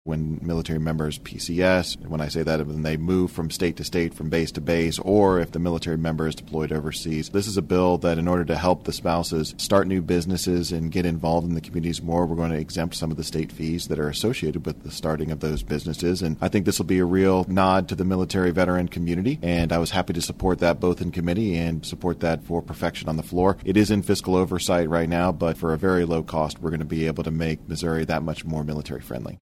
when military members PCS, when I say that, when they move from state to state, from base to base, or if the military member is deployed overseas. This is a bill that in order to help the spouses start new businesses and get involved in the communities more, we're going to exempt some of the state fees that are associated with the starting of those businesses. And I think this will be a real nod to the military veteran community. And I was happy to support that both in committee and support that for perfection on the floor. It is in fiscal oversight right now, but for a very low cost, we're going to be able to make Missouri that much more military friendly.